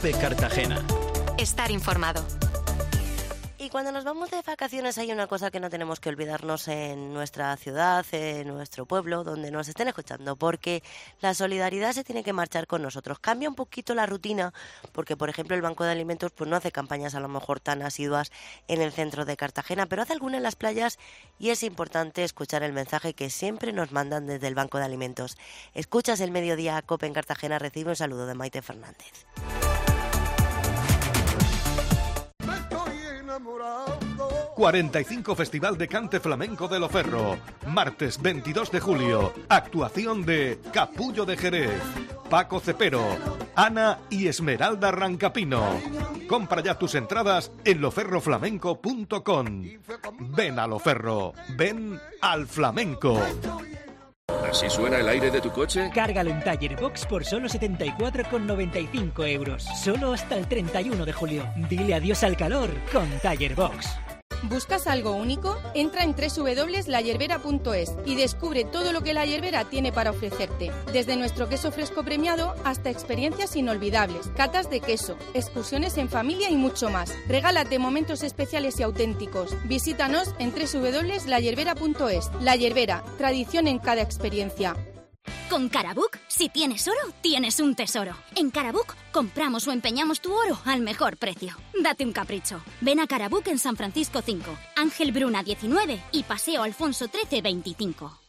COPE Cartagena. Estar informado. Y cuando nos vamos de vacaciones hay una cosa que no tenemos que olvidarnos en nuestra ciudad, en nuestro pueblo, donde nos estén escuchando, porque la solidaridad se tiene que marchar con nosotros. Cambia un poquito la rutina, porque por ejemplo el Banco de Alimentos pues no hace campañas a lo mejor tan asiduas en el centro de Cartagena, pero hace alguna en las playas y es importante escuchar el mensaje que siempre nos mandan desde el Banco de Alimentos. Escuchas el Mediodía COPE en Cartagena, recibe un saludo de Maite Fernández. 45 Festival de Cante Flamenco de Loferro. Martes 22 de julio. Actuación de Capullo de Jerez, Paco Cepero, Ana y Esmeralda Rancapino. Compra ya tus entradas en loferroflamenco.com. Ven a Loferro. Ven al flamenco. ¿Así suena el aire de tu coche? Cárgalo en Tallerbox por solo 74,95 euros. Solo hasta el 31 de julio. Dile adiós al calor con Tallerbox. ¿Buscas algo único? Entra en www.layervera.es y descubre todo lo que La Yerbera tiene para ofrecerte. Desde nuestro queso fresco premiado hasta experiencias inolvidables, catas de queso, excursiones en familia y mucho más. Regálate momentos especiales y auténticos. Visítanos en www.layervera.es. La Yerbera, tradición en cada experiencia. Con Carabook, si tienes oro, tienes un tesoro. En Carabook, compramos o empeñamos tu oro al mejor precio. Date un capricho. Ven a Carabook en San Francisco 5, Ángel Bruna 19 y Paseo Alfonso 13 25.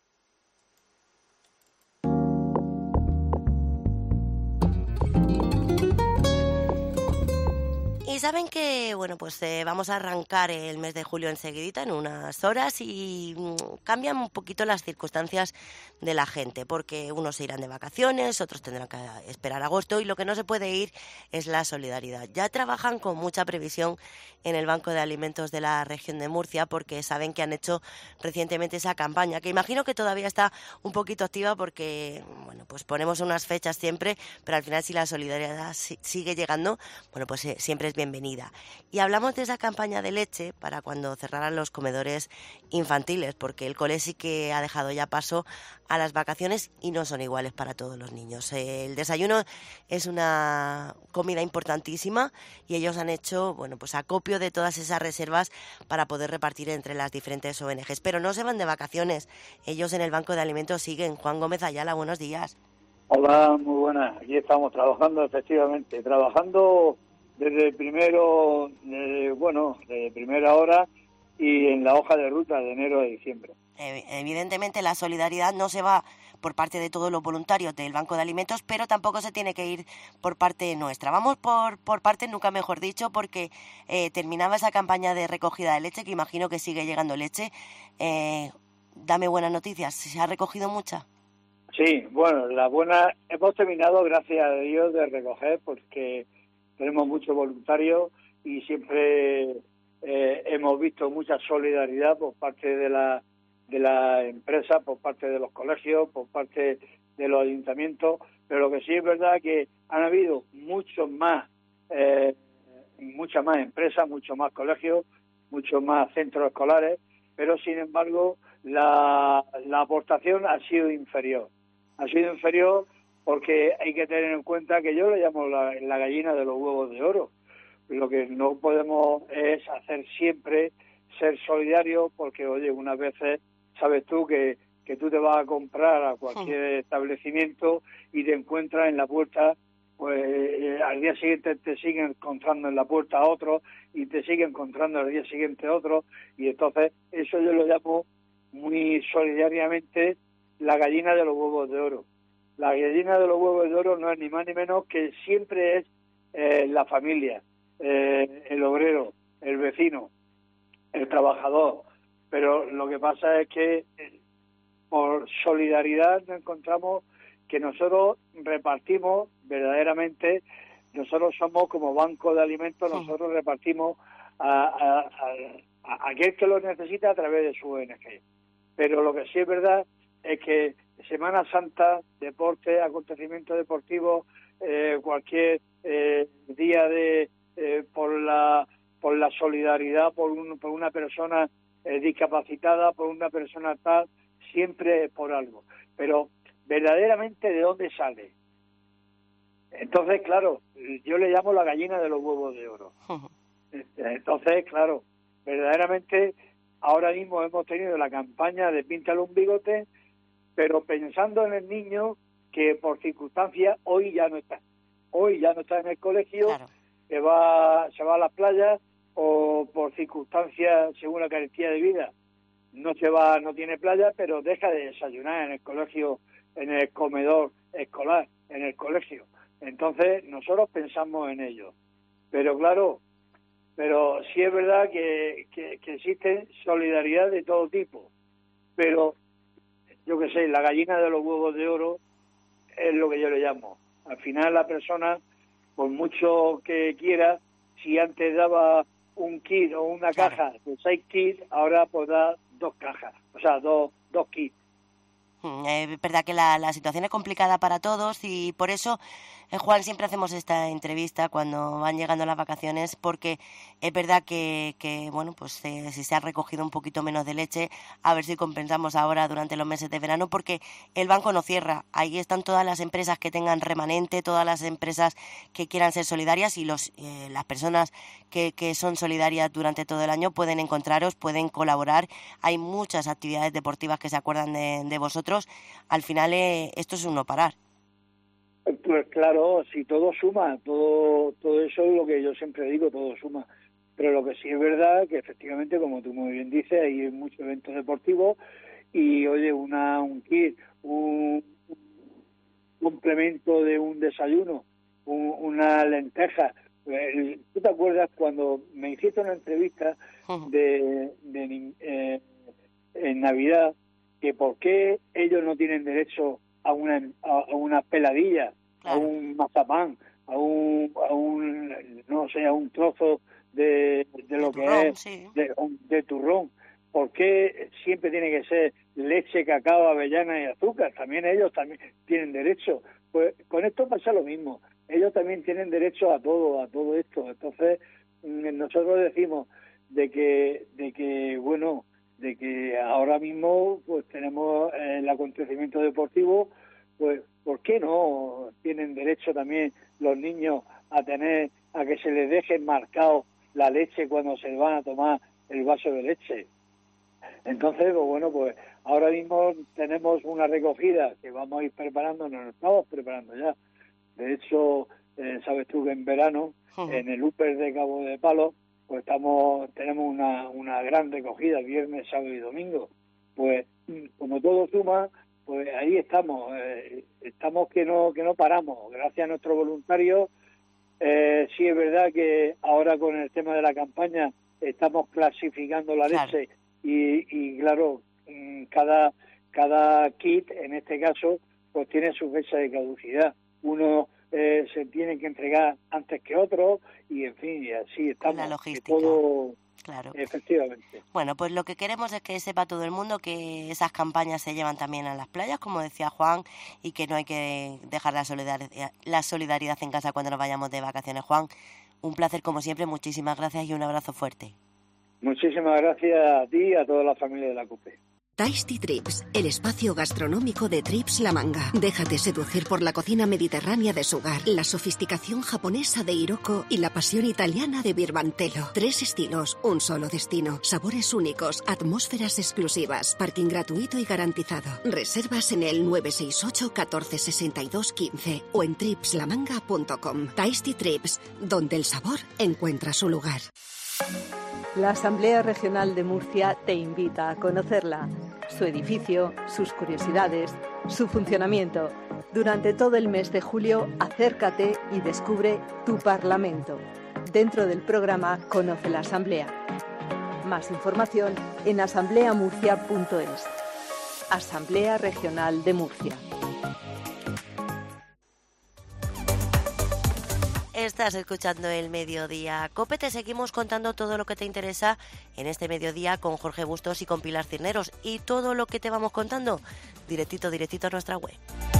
Y saben que, bueno, pues vamos a arrancar el mes de julio enseguidita, en unas horas, y cambian un poquito las circunstancias de la gente, porque unos se irán de vacaciones, otros tendrán que esperar agosto, y lo que no se puede ir es la solidaridad. Ya trabajan con mucha previsión en el Banco de Alimentos de la región de Murcia, porque saben que han hecho recientemente esa campaña, que imagino que todavía está un poquito activa, porque, bueno, pues ponemos unas fechas siempre, pero al final si la solidaridad sigue llegando, bueno, pues siempre es bienvenida. Y hablamos de esa campaña de leche para cuando cerraran los comedores infantiles, porque el cole sí que ha dejado ya paso a las vacaciones y no son iguales para todos los niños. El desayuno es una comida importantísima y ellos han hecho, bueno, pues acopio de todas esas reservas para poder repartir entre las diferentes ONGs. Pero no se van de vacaciones, ellos en el Banco de Alimentos siguen. Juan Gómez Ayala, buenos días. Hola, muy buenas. Aquí estamos trabajando, efectivamente, desde primero, de primera hora y en la hoja de ruta de enero a diciembre. Evidentemente la solidaridad no se va por parte de todos los voluntarios del Banco de Alimentos, pero tampoco se tiene que ir por parte nuestra. Vamos por parte, nunca mejor dicho, porque terminaba esa campaña de recogida de leche, que imagino que sigue llegando leche. Dame buenas noticias, ¿se ha recogido mucha? Sí, bueno, hemos terminado, gracias a Dios, de recoger, porque tenemos muchos voluntarios y siempre hemos visto mucha solidaridad por parte de la empresa, por parte de los colegios, por parte de los ayuntamientos, pero lo que sí es verdad es que han habido muchas más empresas, muchos más colegios, muchos más centros escolares, pero sin embargo la aportación ha sido inferior. Ha sido inferior porque hay que tener en cuenta que yo le llamo la gallina de los huevos de oro. Lo que no podemos es hacer siempre ser solidarios, porque, oye, unas veces sabes tú que tú te vas a comprar a cualquier establecimiento y te encuentras en la puerta, pues al día siguiente te siguen encontrando en la puerta a otro y te siguen encontrando al día siguiente otro, y entonces eso yo lo llamo muy solidariamente la gallina de los huevos de oro. La gallina de los huevos de oro no es ni más ni menos que siempre es la familia, el obrero, el vecino, el trabajador. Pero lo que pasa es que por solidaridad nos encontramos que nosotros repartimos verdaderamente, nosotros somos como Banco de Alimentos, nosotros repartimos a aquel que lo necesita a través de su ONG. Pero lo que sí es verdad es que Semana Santa, deporte, acontecimientos deportivos, cualquier día por la solidaridad, por una persona discapacitada, por una persona tal, siempre es por algo. Pero verdaderamente, ¿de dónde sale? Entonces, claro, yo le llamo la gallina de los huevos de oro. Entonces, claro, verdaderamente ahora mismo hemos tenido la campaña de Píntale un bigote, pero pensando en el niño que por circunstancias hoy ya no está en el colegio, Claro. se va a las playas, o por circunstancias, según la carestía de vida, no tiene playa, pero deja de desayunar en el colegio, en el comedor escolar, en el colegio. Entonces, nosotros pensamos en ello. Pero claro, sí es verdad que existe solidaridad de todo tipo. Pero, yo qué sé, la gallina de los huevos de oro es lo que yo le llamo. Al final la persona, por mucho que quiera, si antes daba un kit o una caja de 6 kits, ahora pues da 2 cajas, o sea, dos kits. Es verdad que la situación es complicada para todos y por eso, Juan, siempre hacemos esta entrevista cuando van llegando las vacaciones, porque es verdad que bueno, pues si se ha recogido un poquito menos de leche, a ver si compensamos ahora durante los meses de verano, porque el banco no cierra. Ahí están todas las empresas que tengan remanente, todas las empresas que quieran ser solidarias, y las personas que son solidarias durante todo el año pueden encontraros, pueden colaborar. Hay muchas actividades deportivas que se acuerdan de vosotros. Al final esto es un no parar. Pues claro, si todo suma, todo eso es lo que yo siempre digo, todo suma. Pero lo que sí es verdad que efectivamente, como tú muy bien dices, hay muchos eventos deportivos y oye, un kit, un complemento de un desayuno, una lenteja. ¿Tú te acuerdas cuando me hiciste una entrevista en Navidad, que por qué ellos no tienen derecho a una peladilla, claro, a un mazapán, a un trozo de lo que turrón, es sí, de turrón? ¿Por qué siempre tiene que ser leche, cacao, avellana y azúcar? También ellos también tienen derecho. Pues con esto pasa lo mismo. Ellos también tienen derecho a todo esto. Entonces, nosotros decimos de que ahora mismo pues tenemos el acontecimiento deportivo, pues ¿por qué no tienen derecho también los niños a que se les deje marcado la leche cuando se van a tomar el vaso de leche? Entonces, pues bueno, pues ahora mismo tenemos una recogida que vamos a ir preparando, nos estamos preparando ya. De hecho, sabes tú que en verano, en el Upper de Cabo de Palos, pues tenemos una gran recogida, viernes, sábado y domingo. Pues como todo suma, pues ahí estamos que no paramos, gracias a nuestros voluntarios. Sí es verdad que ahora con el tema de la campaña estamos clasificando la leche, y claro, cada kit, en este caso, pues tiene su fecha de caducidad. Uno se tiene que entregar antes que otro, y en fin, y así estamos. La logística. Todo, claro. Efectivamente. Bueno, pues lo que queremos es que sepa todo el mundo que esas campañas se llevan también a las playas, como decía Juan, y que no hay que dejar la solidaridad en casa cuando nos vayamos de vacaciones. Juan, un placer como siempre, muchísimas gracias y un abrazo fuerte. Muchísimas gracias a ti y a toda la familia de la COPE. Tasty Trips, el espacio gastronómico de Trips La Manga. Déjate seducir por la cocina mediterránea de Sugar, la sofisticación japonesa de Hiroko y la pasión italiana de Birmantello. 3 estilos, un solo destino, sabores únicos, atmósferas exclusivas, parking gratuito y garantizado. Reservas en el 968 14 62 15 o en tripslamanga.com. Tasty Trips, donde el sabor encuentra su lugar. La Asamblea Regional de Murcia te invita a conocerla, su edificio, sus curiosidades, su funcionamiento. Durante todo el mes de julio, acércate y descubre tu Parlamento, dentro del programa Conoce la Asamblea. Más información en asambleamurcia.es. Asamblea Regional de Murcia. Estás escuchando el Mediodía Cope. Te seguimos contando todo lo que te interesa en este mediodía con Jorge Bustos y con Pilar Cisneros. Y todo lo que te vamos contando directito a nuestra web.